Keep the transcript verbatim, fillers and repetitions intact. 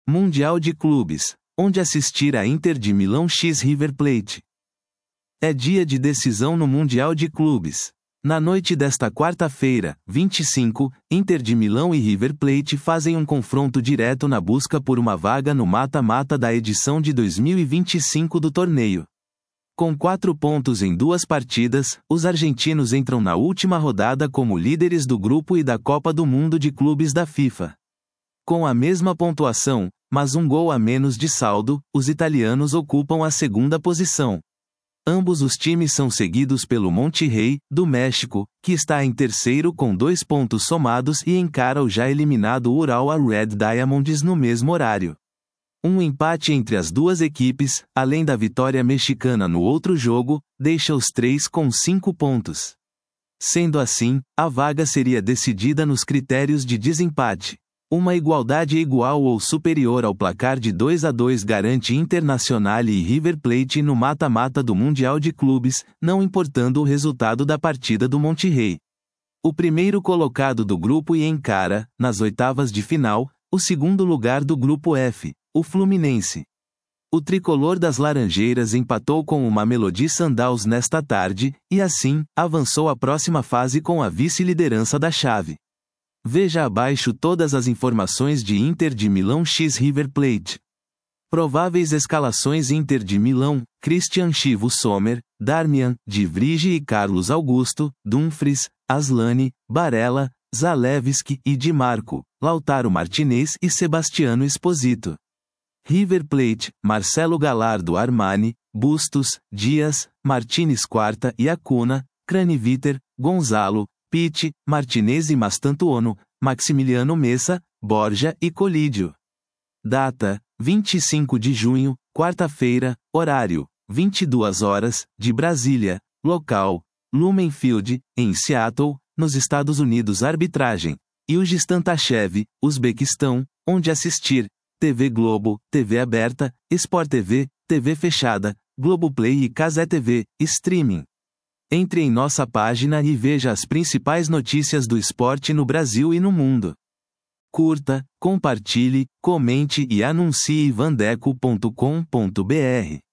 Mundial de Clubes, onde assistir a Inter de Milão x River Plate. É dia de decisão no Mundial de Clubes. Na noite desta quarta-feira, vinte e cinco, Inter de Milão e River Plate fazem um confronto direto na busca por uma vaga no mata-mata da edição de dois mil e vinte e cinco do torneio. Com quatro pontos em duas partidas, os argentinos entram na última rodada como líderes do grupo e da Copa do Mundo de Clubes da FIFA. Com a mesma pontuação, mas um gol a menos de saldo, os italianos ocupam a segunda posição. Ambos os times são seguidos pelo Monterrey, do México, que está em terceiro com dois pontos somados e encara o já eliminado Urawa Red Diamonds no mesmo horário. Um empate entre as duas equipes, além da vitória mexicana no outro jogo, deixa os três com cinco pontos. Sendo assim, a vaga seria decidida nos critérios de desempate. Uma igualdade igual ou superior ao placar de dois a dois garante Internacional e River Plate no mata-mata do Mundial de Clubes, não importando o resultado da partida do Monterrey. O primeiro colocado do grupo E encara, nas oitavas de final, o segundo lugar do grupo F, o Fluminense. O tricolor das Laranjeiras empatou com o Mamelodi Sundowns nesta tarde, e assim, avançou à próxima fase com a vice-liderança da chave. Veja abaixo todas as informações de Inter de Milão x River Plate. Prováveis escalações: Inter de Milão, Christian Chivo Sommer, Darmian, Di Vrij e Carlos Augusto, Dumfries, Aslani, Barella, Zalewski e Di Marco, Lautaro Martinez e Sebastiano Esposito. River Plate, Marcelo Gallardo Armani, Bustos, Dias, Martínez Quarta e Acuna, Craneviter, Gonzalo, Pitti, Martinez e Mastantuono, Maximiliano Messa, Borja e Colidio. Data: vinte e cinco de junho, quarta-feira, horário: vinte e duas horas, de Brasília, local: Lumen Field, em Seattle, nos Estados Unidos. Arbitragem: Yildiz Tashev, Uzbequistão, onde assistir: T V Globo, T V aberta, Sport T V, T V fechada, Globoplay e Cazé T V, streaming. Entre em nossa página e veja as principais notícias do esporte no Brasil e no mundo. Curta, compartilhe, comente e anuncie vandeco ponto com ponto br.